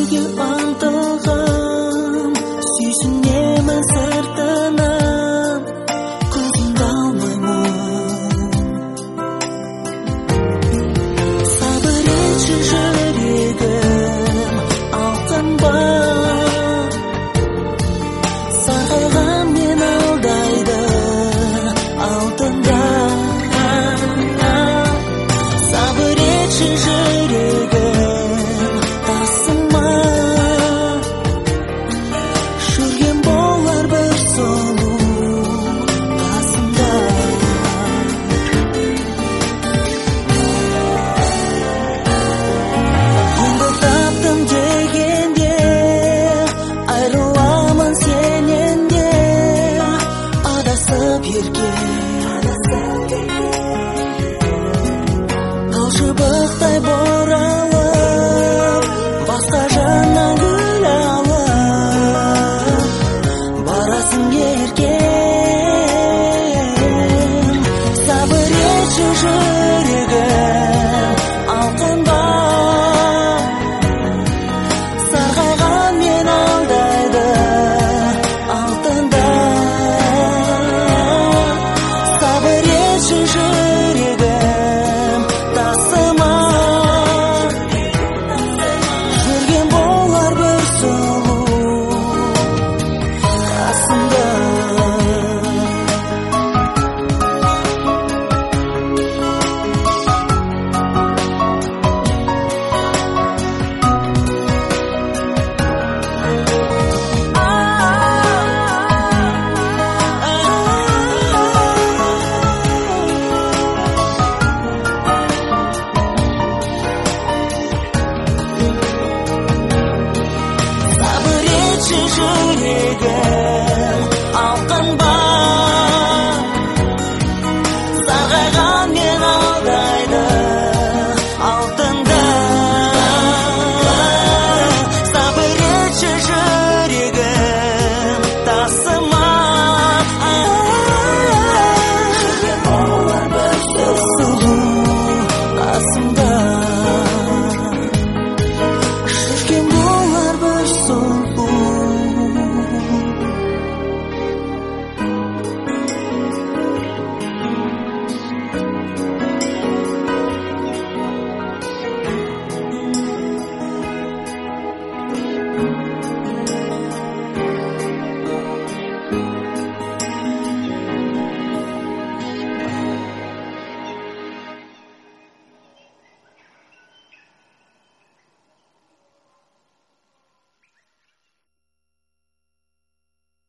Sevgi аңдылғым сүйсінемін сыртынан көзімді алмаймын сабыр етші жүрегім алданба сарғайған мен алдайды алтында сабыр етші жүрегім тасыма жүрген болар бір сұлу қасымда енді таптым дегенде айрыламын сенен де адасып ерген шыбықтай боралып басқа жаннан гүл алып барасың еркем сабыр етші жүрегім алтынба сарғайған мен алдайды алтында сабыр етші жүрегім тасыма жүрген болар бір сұлу қасымда сабыр етші жүрегім